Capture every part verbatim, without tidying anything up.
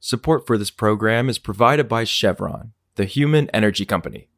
Support for this program is provided by Chevron, the human energy company.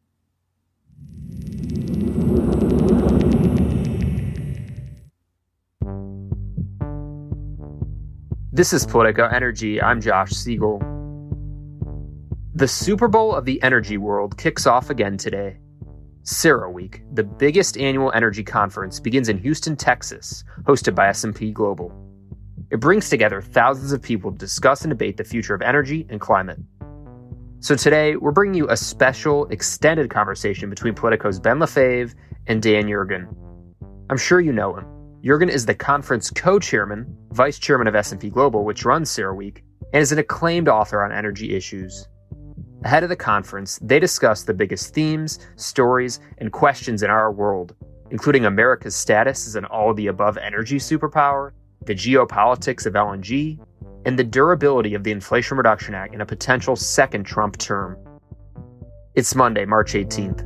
This is Politico Energy. I'm Josh Siegel. The Super Bowl of the energy world kicks off again today. CERAWeek, the biggest annual energy conference, begins in Houston, Texas, hosted by S and P Global. It brings together thousands of people to discuss and debate the future of energy and climate. So today, we're bringing you a special, extended conversation between Politico's Ben Lefebvre and Dan Yergin. I'm sure you know him. Yergin is the conference co-chairman, vice chairman of S and P Global, which runs CERAWeek, and is an acclaimed author on energy issues. Ahead of the conference, they discuss the biggest themes, stories, and questions in our world, including America's status as an all-of-the-above energy superpower, the geopolitics of L N G, and the durability of the Inflation Reduction Act in a potential second Trump term. It's Monday, March eighteenth.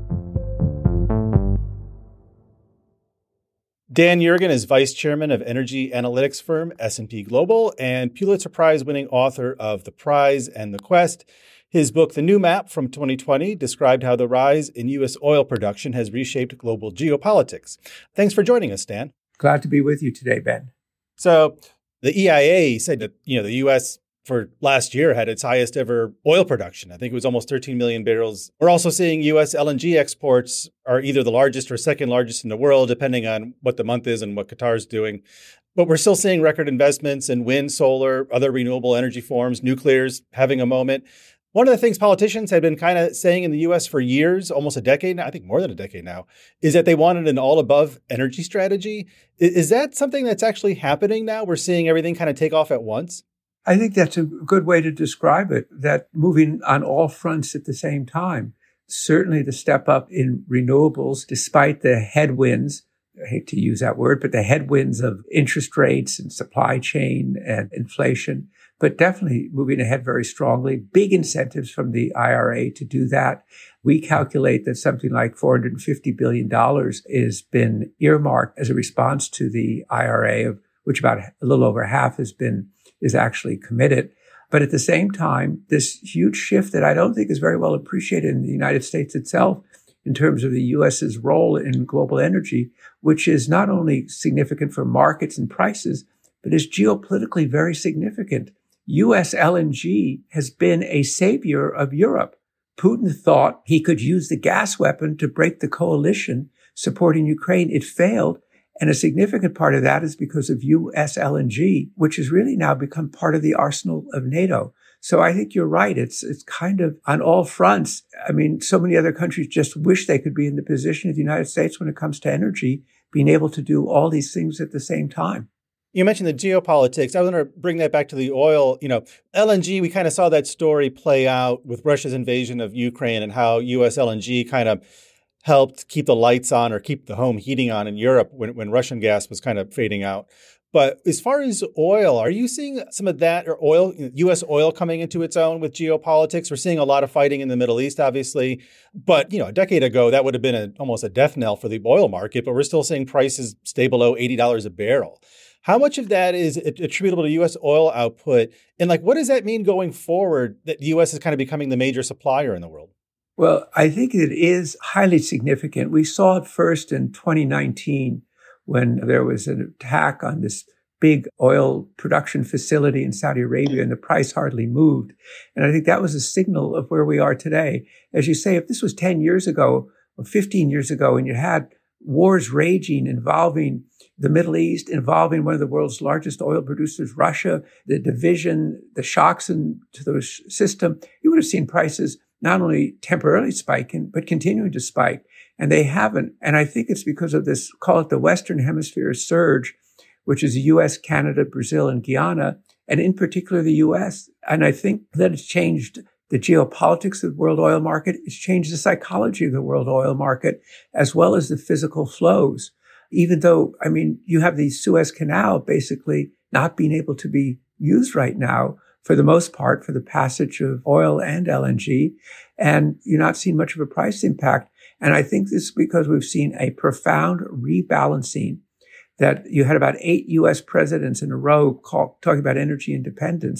Dan Yergin is vice chairman of energy analytics firm S and P Global and Pulitzer Prize-winning author of The Prize and the Quest. His book, The New Map from twenty twenty, described how the rise in U S oil production has reshaped global geopolitics. Thanks for joining us, Dan. Glad to be with you today, Ben. So the E I A said that, you know, the U S for last year had its highest ever oil production. I think it was almost thirteen million barrels. We're also seeing U S L N G exports are either the largest or second largest in the world, depending on what the month is and what Qatar's doing. But we're still seeing record investments in wind, solar, other renewable energy forms, nuclear's having a moment. One of the things politicians have been kind of saying in the U S for years, almost a decade now, I think more than a decade now, is that they wanted an all-above energy strategy. Is that something that's actually happening now? We're seeing everything kind of take off at once? I think that's a good way to describe it, that moving on all fronts at the same time. Certainly the step up in renewables, despite the headwinds, I hate to use that word, but the headwinds of interest rates and supply chain and inflation, but definitely moving ahead very strongly. Big incentives from the I R A to do that. We calculate that something like four hundred fifty billion dollars has been earmarked as a response to the I R A, of which about a little over half has been is actually committed. But at the same time, this huge shift that I don't think is very well appreciated in the United States itself in terms of the U S's role in global energy, which is not only significant for markets and prices, but is geopolitically very significant. U S L N G has been a savior of Europe. Putin thought he could use the gas weapon to break the coalition supporting Ukraine. It failed. And a significant part of that is because of U S L N G, which has really now become part of the arsenal of NATO. So I think you're right. It's it's kind of on all fronts. I mean, so many other countries just wish they could be in the position of the United States when it comes to energy, being able to do all these things at the same time. You mentioned the geopolitics. I want to bring that back to the oil. You know, L N G, we kind of saw that story play out with Russia's invasion of Ukraine and how U S L N G kind of helped keep the lights on or keep the home heating on in Europe when, when Russian gas was kind of fading out. But as far as oil, are you seeing some of that or oil, U S oil coming into its own with geopolitics? We're seeing a lot of fighting in the Middle East, obviously. But, you know, a decade ago, that would have been a, almost a death knell for the oil market. But we're still seeing prices stay below eighty dollars a barrel. How much of that is attributable to U S oil output? And like, what does that mean going forward that the U S is kind of becoming the major supplier in the world? Well, I think it is highly significant. We saw it first in twenty nineteen when there was an attack on this big oil production facility in Saudi Arabia and the price hardly moved. And I think that was a signal of where we are today. As you say, if this was ten years ago or fifteen years ago and you had wars raging involving the Middle East, involving one of the world's largest oil producers, Russia, the division, the shocks into the system, you would have seen prices not only temporarily spiking, but continuing to spike. And they haven't. And I think it's because of this, call it the Western Hemisphere surge, which is the U S, Canada, Brazil, and Guyana, and in particular the U S. And I think that it's changed the geopolitics of the world oil market. It's changed the psychology of the world oil market, as well as the physical flows. Even though, I mean, you have the Suez Canal basically not being able to be used right now, for the most part, for the passage of oil and L N G. And you're not seeing much of a price impact. And I think this is because we've seen a profound rebalancing that you had about eight U S presidents in a row call, talking about energy independence.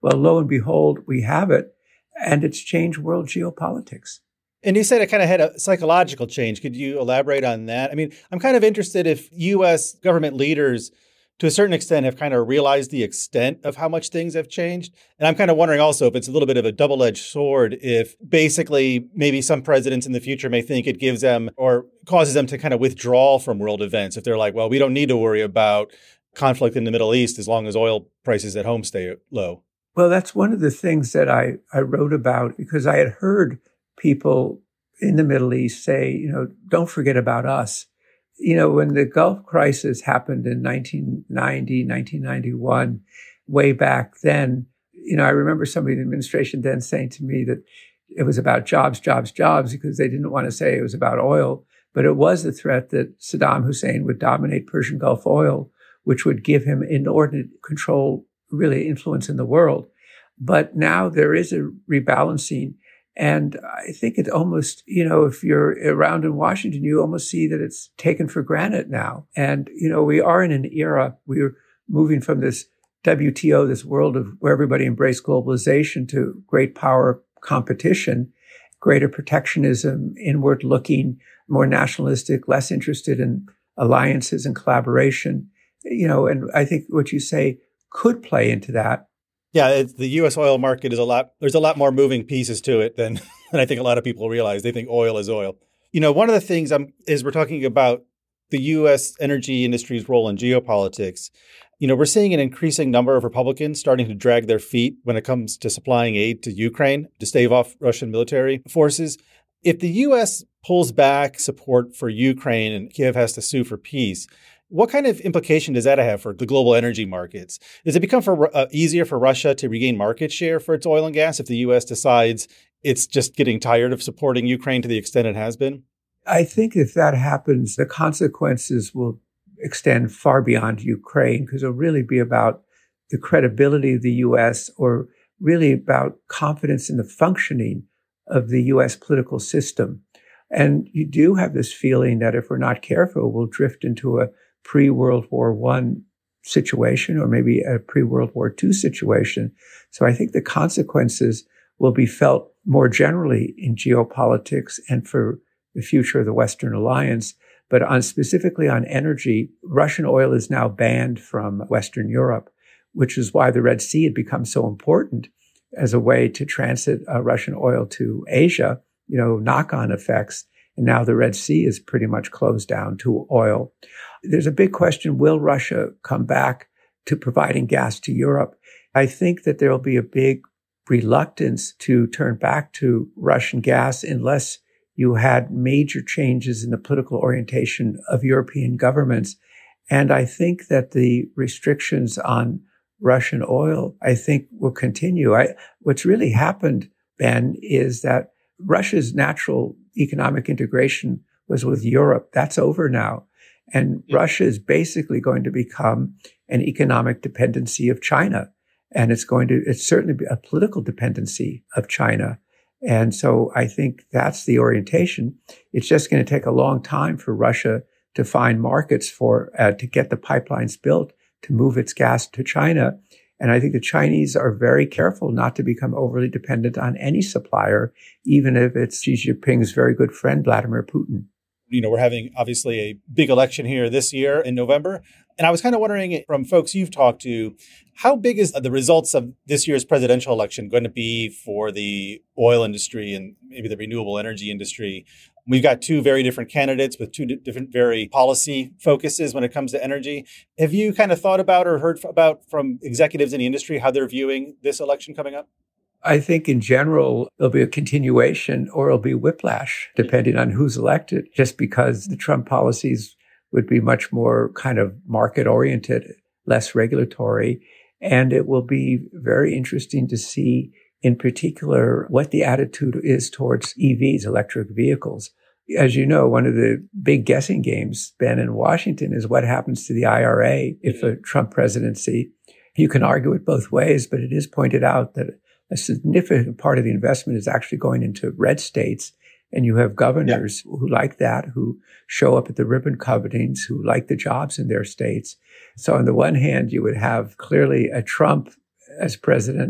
Well, lo and behold, we have it, and it's changed world geopolitics. And you said it kind of had a psychological change. Could you elaborate on that? I mean, I'm kind of interested if U S government leaders, to a certain extent, have kind of realized the extent of how much things have changed. And I'm kind of wondering also if it's a little bit of a double-edged sword, if basically maybe some presidents in the future may think it gives them or causes them to kind of withdraw from world events. If they're like, well, we don't need to worry about conflict in the Middle East as long as oil prices at home stay low. Well, that's one of the things that I, I wrote about because I had heard people in the Middle East say, you know, don't forget about us. You know, when the Gulf crisis happened in nineteen ninety, nineteen ninety-one, way back then, you know, I remember somebody in the administration then saying to me that it was about jobs, jobs, jobs, because they didn't want to say it was about oil. But it was the threat that Saddam Hussein would dominate Persian Gulf oil, which would give him inordinate control, really influence in the world. But now there is a rebalancing. And I think it almost, you know, if you're around in Washington, you almost see that it's taken for granted now. And, you know, we are in an era, we're moving from this W T O, this world of where everybody embraced globalization, to great power competition, greater protectionism, inward looking, more nationalistic, less interested in alliances and collaboration. You know, and I think what you say could play into that. Yeah, it's, the U S oil market is a lot, there's a lot more moving pieces to it than, than I think a lot of people realize. They think oil is oil. You know, one of the things I'm, is we're talking about the U S energy industry's role in geopolitics. You know, we're seeing an increasing number of Republicans starting to drag their feet when it comes to supplying aid to Ukraine to stave off Russian military forces. If the U S pulls back support for Ukraine and Kiev has to sue for peace, what kind of implication does that have for the global energy markets? Does it become for, uh, easier for Russia to regain market share for its oil and gas if the U S decides it's just getting tired of supporting Ukraine to the extent it has been? I think if that happens, the consequences will extend far beyond Ukraine because it'll really be about the credibility of the U S or really about confidence in the functioning of the U S political system. And you do have this feeling that if we're not careful, we'll drift into a pre-World War One situation or maybe a pre-World War Two situation. So I think the consequences will be felt more generally in geopolitics and for the future of the Western alliance. But on specifically on energy, Russian oil is now banned from Western Europe, which is why the Red Sea had become so important as a way to transit uh, Russian oil to Asia, you know, knock-on effects. And now the Red Sea is pretty much closed down to oil. There's a big question, will Russia come back to providing gas to Europe? I think that there will be a big reluctance to turn back to Russian gas unless you had major changes in the political orientation of European governments. And I think that the restrictions on Russian oil, I think, will continue. I, what's really happened, Ben, is that Russia's natural economic integration was with Europe. That's over now. And Russia is basically going to become an economic dependency of China. And it's going to, it's certainly be a political dependency of China. And so I think that's the orientation. It's just going to take a long time for Russia to find markets for, uh, to get the pipelines built to move its gas to China. And I think the Chinese are very careful not to become overly dependent on any supplier, even if it's Xi Jinping's very good friend, Vladimir Putin. You know, we're having obviously a big election here this year in November. And I was kind of wondering from folks you've talked to, how big is the results of this year's presidential election going to be for the oil industry and maybe the renewable energy industry? We've got two very different candidates with two different, very policy focuses when it comes to energy. Have you kind of thought about or heard about from executives in the industry how they're viewing this election coming up? I think in general, there'll be a continuation or it'll be whiplash, depending on who's elected, just because the Trump policies would be much more kind of market oriented, less regulatory. And it will be very interesting to see in particular what the attitude is towards E Vs, electric vehicles. As you know, one of the big guessing games, Ben, in Washington is what happens to the I R A if a Trump presidency. You can argue it both ways, but it is pointed out that a significant part of the investment is actually going into red states. And you have governors yeah. who like that, who show up at the ribbon cuttings, who like the jobs in their states. So on the one hand, you would have clearly a Trump as president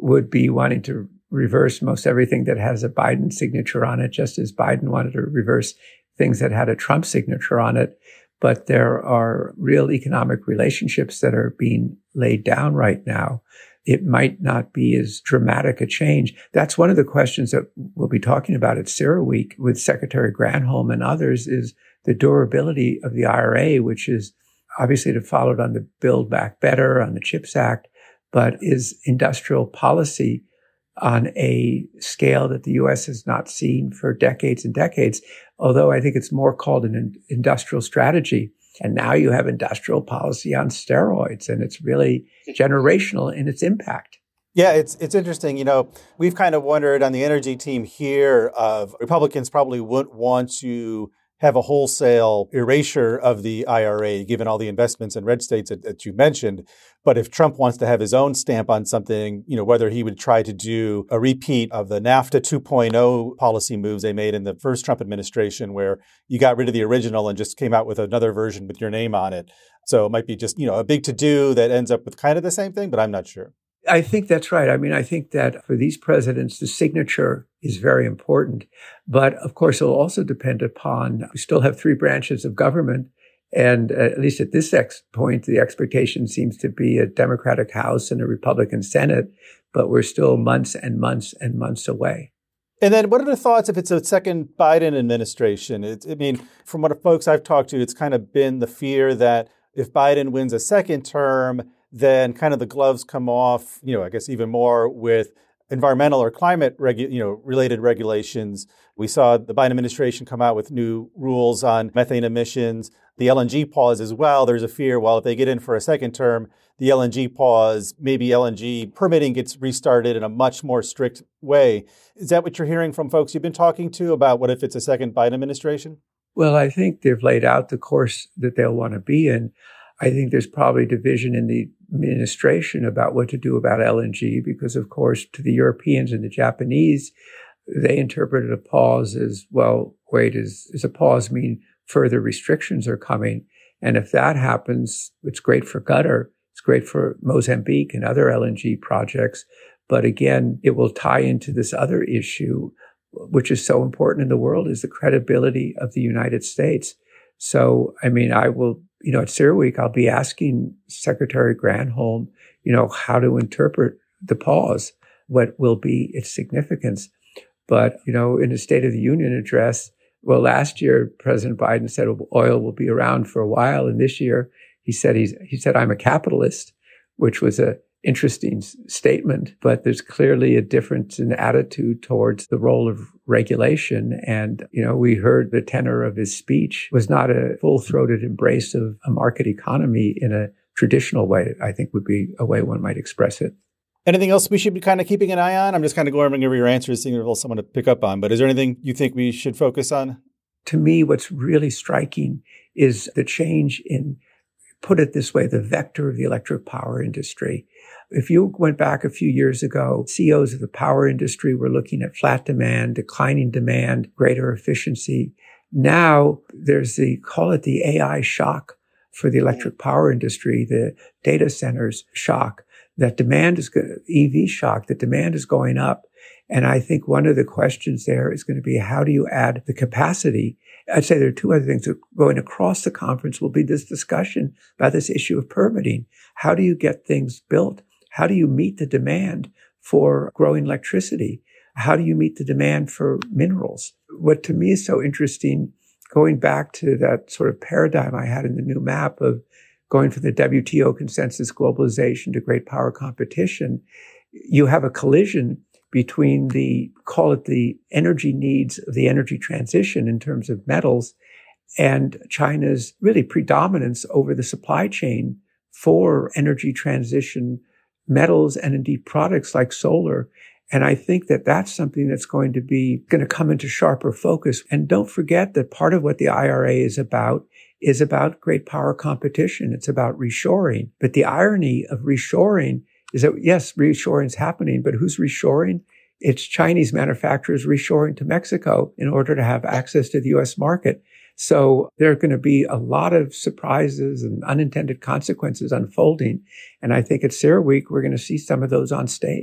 would be wanting to reverse most everything that has a Biden signature on it, just as Biden wanted to reverse things that had a Trump signature on it. But there are real economic relationships that are being laid down right now. It might not be as dramatic a change. That's one of the questions that we'll be talking about at CERAWeek with Secretary Granholm and others, is the durability of the I R A, which is obviously followed on the Build Back Better, on the CHIPS Act, but is industrial policy on a scale that the U S has not seen for decades and decades, although I think it's more called an industrial strategy. And now you have industrial policy on steroids, and it's really generational in its impact. Yeah, it's it's interesting. You know, we've kind of wondered on the energy team here of Republicans probably wouldn't want to have a wholesale erasure of the I R A, given all the investments in red states that, that you mentioned. But if Trump wants to have his own stamp on something, you know, whether he would try to do a repeat of the NAFTA two point oh policy moves they made in the first Trump administration, where you got rid of the original and just came out with another version with your name on it. So it might be just, you know, a big to-do that ends up with kind of the same thing, but I'm not sure. I think that's right. I mean, I think that for these presidents, the signature is very important. But of course, it'll also depend upon, we still have three branches of government. And uh, at least at this ex- point, the expectation seems to be a Democratic House and a Republican Senate, but we're still months and months and months away. And then what are the thoughts if it's a second Biden administration? It, I mean, from what folks I've talked to, it's kind of been the fear that if Biden wins a second term, then kind of the gloves come off, you know, I guess even more with environmental or climate regu- you know, related regulations. We saw the Biden administration come out with new rules on methane emissions, the L N G pause as well. There's a fear, well, if they get in for a second term, the L N G pause, maybe L N G permitting gets restarted in a much more strict way. Is that what you're hearing from folks you've been talking to about what if it's a second Biden administration? Well, I think they've laid out the course that they'll want to be in. I think there's probably division in the administration about what to do about L N G because, of course, to the Europeans and the Japanese, they interpreted a pause as, well, wait, is, is a pause mean further restrictions are coming? And if that happens, it's great for Qatar. It's great for Mozambique and other L N G projects. But again, it will tie into this other issue, which is so important in the world, is the credibility of the United States. So, I mean, I will, you know, at CERAWeek, I'll be asking Secretary Granholm, you know, how to interpret the pause, what will be its significance. But, you know, in the State of the Union address, well, last year, President Biden said oil will be around for a while. And this year, he said, he's, he said, I'm a capitalist, which was a interesting statement, but there's clearly a difference in attitude towards the role of regulation. And, you know, we heard the tenor of his speech was not a full-throated embrace of a market economy in a traditional way, I think would be a way one might express it. Anything else we should be kind of keeping an eye on? I'm just kind of going over your answers, seeing if there's someone to pick up on, but is there anything you think we should focus on? To me, what's really striking is the change in, put it this way, the vector of the electric power industry. If you went back a few years ago, C E Os of the power industry were looking at flat demand, declining demand, greater efficiency. Now there's the, call it the A I shock for the electric power industry, the data centers shock, that demand is going to, E V shock, that demand is going up. And I think one of the questions there is going to be, how do you add the capacity? I'd say there are two other things that going across the conference will be this discussion about this issue of permitting. How do you get things built? How do you meet the demand for growing electricity? How do you meet the demand for minerals? What to me is so interesting, going back to that sort of paradigm I had in the new map of going from the W T O consensus globalization to great power competition, you have a collision between the, call it the energy needs of the energy transition in terms of metals and China's really predominance over the supply chain for energy transition metals and indeed products like solar. And I think that that's something that's going to be going to come into sharper focus. And don't forget that part of what the I R A is about is about great power competition. It's about reshoring. But the irony of reshoring is that, yes, reshoring is happening, but who's reshoring? It's Chinese manufacturers reshoring to Mexico in order to have access to the U S market. So there are going to be a lot of surprises and unintended consequences unfolding. And I think at CERAWeek, we're going to see some of those on stage.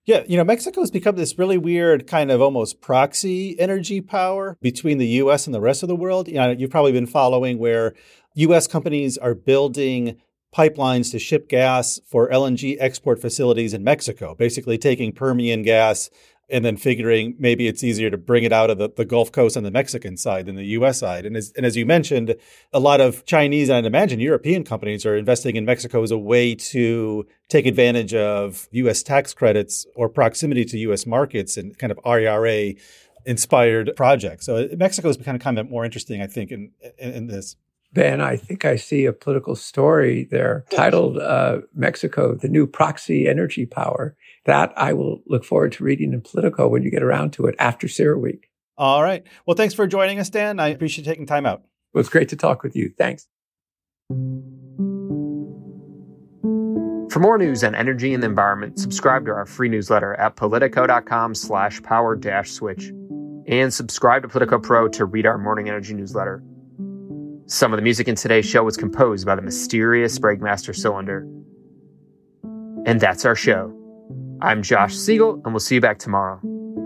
Yeah, you know, Mexico has become this really weird kind of almost proxy energy power between the U S and the rest of the world. You know, you've probably been following where U S companies are building pipelines to ship gas for L N G export facilities in Mexico, basically taking Permian gas and then figuring maybe it's easier to bring it out of the, the Gulf Coast on the Mexican side than the U S side. And as, and as you mentioned, a lot of Chinese and I'd imagine European companies are investing in Mexico as a way to take advantage of U S tax credits or proximity to U S markets and kind of R E R A-inspired projects. So Mexico has become kind of more interesting, I think, in, in, in this. Ben, I think I see a political story there titled uh, Mexico, the New Proxy Energy Power. That I will look forward to reading in Politico when you get around to it after CERA Week. All right. Well, thanks for joining us, Dan. I appreciate taking time out. Well, it's great to talk with you. Thanks. For more news on energy and the environment, subscribe to our free newsletter at politico.com slash power dash switch. And subscribe to Politico Pro to read our morning energy newsletter. Some of the music in today's show was composed by the mysterious Breakmaster Cylinder. And that's our show. I'm Josh Siegel, and we'll see you back tomorrow.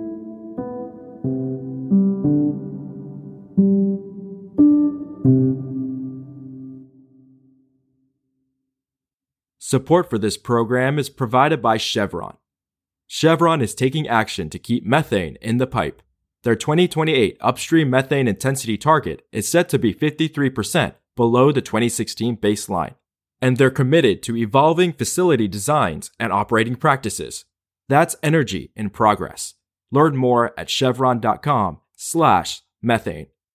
Support for this program is provided by Chevron. Chevron is taking action to keep methane in the pipe. Their twenty twenty-eight upstream methane intensity target is set to be fifty-three percent below the twenty sixteen baseline, and they're committed to evolving facility designs and operating practices. That's energy in progress. Learn more at chevron.com slash methane.